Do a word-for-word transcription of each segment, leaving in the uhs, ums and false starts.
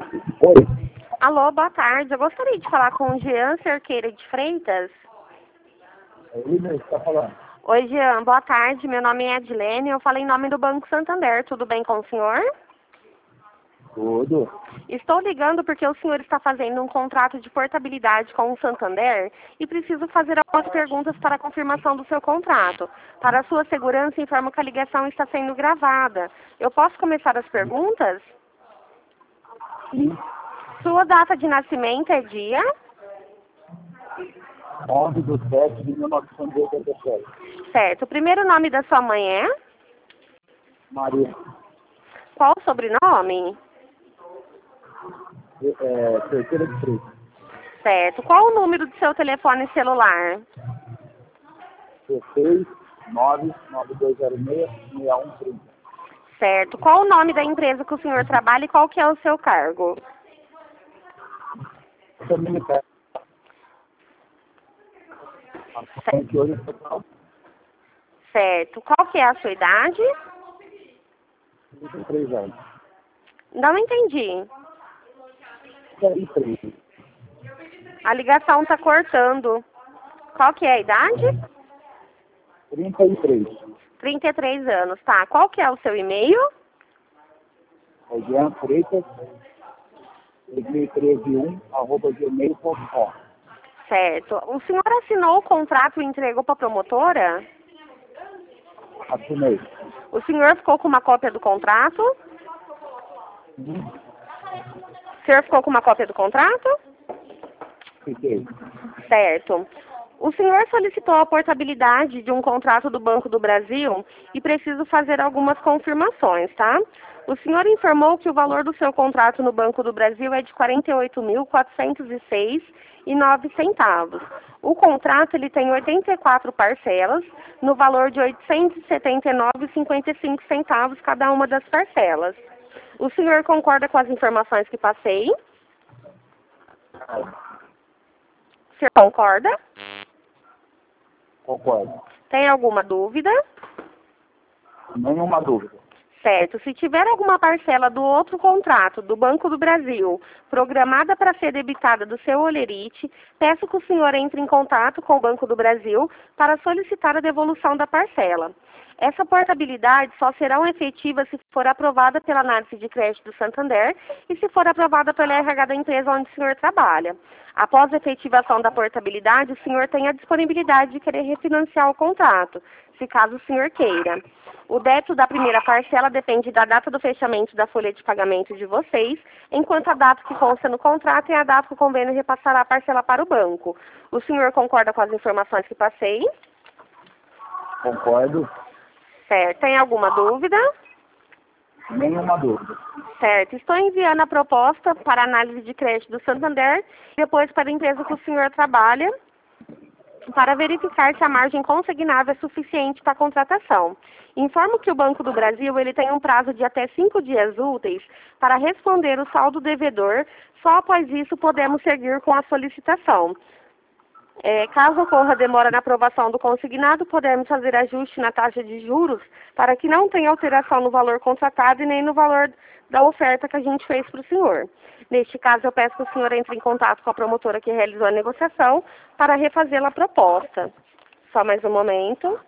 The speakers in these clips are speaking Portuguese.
Oi, Alô, boa tarde. Eu gostaria de falar com o Jean Cerqueira de Freitas. é ele mesmo que está falando. Oi, Jean. Boa tarde. Meu nome é Edilene. Eu falo em nome do Banco Santander. Tudo bem com o senhor? Tudo. Estou ligando porque o senhor está fazendo um contrato de portabilidade com o Santander e preciso fazer algumas perguntas para a confirmação do seu contrato. Para a sua segurança, informo que a ligação está sendo gravada. Eu posso começar as perguntas? Sim, Sua data de nascimento é dia? onze de sete de mil novecentos e oitenta e sete. Certo. O primeiro nome da sua mãe é? Maria, Qual o sobrenome? é, terceira de Freitas. Certo. Qual o número do seu telefone celular? dezesseis, nove, nove dois zero seis, seis um três zero. Certo. Qual o nome da empresa que o senhor trabalha e qual que é o seu cargo? Também quero. A gente hoje está Certo. Qual que é a sua idade? trinta e três anos. Não entendi. trinta e três. A ligação está cortando. Qual que é a idade? trinta e três. trinta e três anos, tá. Qual que é o seu e-mail? É Jean Freitas, dois mil e treze um, arroba gmail ponto com. Certo. O senhor assinou o contrato e entregou para a promotora? Assinei. O senhor ficou com uma cópia do contrato? Hum, O senhor ficou com uma cópia do contrato? Fiquei. Certo. O senhor solicitou a portabilidade de um contrato do Banco do Brasil e preciso fazer algumas confirmações, tá? O senhor informou que o valor do seu contrato no Banco do Brasil é de quarenta e oito mil, quatrocentos e seis reais e nove centavos. O contrato ele tem oitenta e quatro parcelas no valor de oitocentos e setenta e nove reais e cinquenta e cinco centavos cada uma das parcelas. O senhor concorda com as informações que passei? O senhor concorda? Concordo. Tem alguma dúvida? Nenhuma dúvida. Certo. Se tiver alguma parcela do outro contrato do Banco do Brasil programada para ser debitada do seu holerite, peço que o senhor entre em contato com o Banco do Brasil para solicitar a devolução da parcela. Essa portabilidade só será efetiva se for aprovada pela análise de crédito do Santander e se for aprovada pela R H da empresa onde o senhor trabalha. Após a efetivação da portabilidade, o senhor tem a disponibilidade de querer refinanciar o contrato, se caso o senhor queira. O débito da primeira parcela depende da data do fechamento da folha de pagamento de vocês, enquanto a data que consta no contrato é a data que o convênio repassará a parcela para o banco. O senhor concorda com as informações que passei? Concordo. Certo. Tem alguma dúvida? Nenhuma dúvida. Certo. Estou enviando a proposta para análise de crédito do Santander e depois para a empresa que o senhor trabalha, para verificar se a margem consignável é suficiente para a contratação. Informo que o Banco do Brasil ele tem um prazo de até cinco dias úteis para responder o saldo devedor. Só após isso podemos seguir com a solicitação. É, caso ocorra demora na aprovação do consignado, podemos fazer ajuste na taxa de juros para que não tenha alteração no valor contratado e nem no valor da oferta que a gente fez para o senhor. Neste caso, eu peço que o senhor entre em contato com a promotora que realizou a negociação para refazer a proposta. Só mais um momento.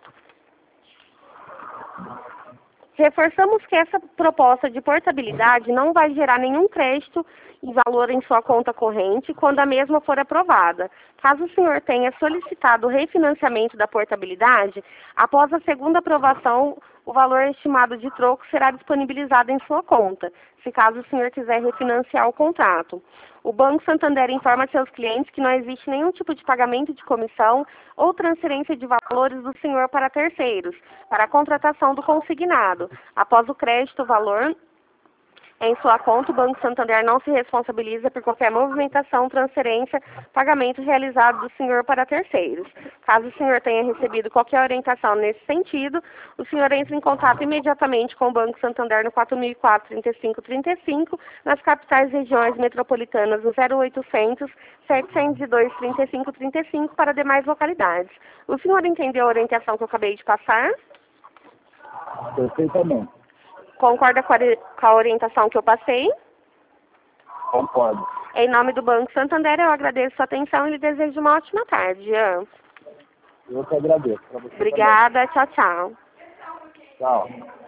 Reforçamos que essa proposta de portabilidade não vai gerar nenhum crédito em valor em sua conta corrente quando a mesma for aprovada. Caso o senhor tenha solicitado o refinanciamento da portabilidade, após a segunda aprovação, o valor estimado de troco será disponibilizado em sua conta, se caso o senhor quiser refinanciar o contrato. O Banco Santander informa seus clientes que não existe nenhum tipo de pagamento de comissão ou transferência de valores do senhor para terceiros, para a contratação do consignado. Após o crédito, o valor em sua conta, o Banco Santander não se responsabiliza por qualquer movimentação, transferência, pagamento realizado do senhor para terceiros. Caso o senhor tenha recebido qualquer orientação nesse sentido, o senhor entra em contato imediatamente com o Banco Santander no quatro mil e quatro, trinta e cinco, trinta e cinco, nas capitais regiões metropolitanas no zero oitocentos, setecentos e dois, trinta e cinco, trinta e cinco para demais localidades. O senhor entendeu a orientação que eu acabei de passar? Perfeitamente. Concorda com a, com a orientação que eu passei? Concordo. Em nome do Banco Santander, eu agradeço a sua atenção e lhe desejo uma ótima tarde, Jean. Eu que agradeço. Pra você Obrigada, tchau, tchau. também. Tchau.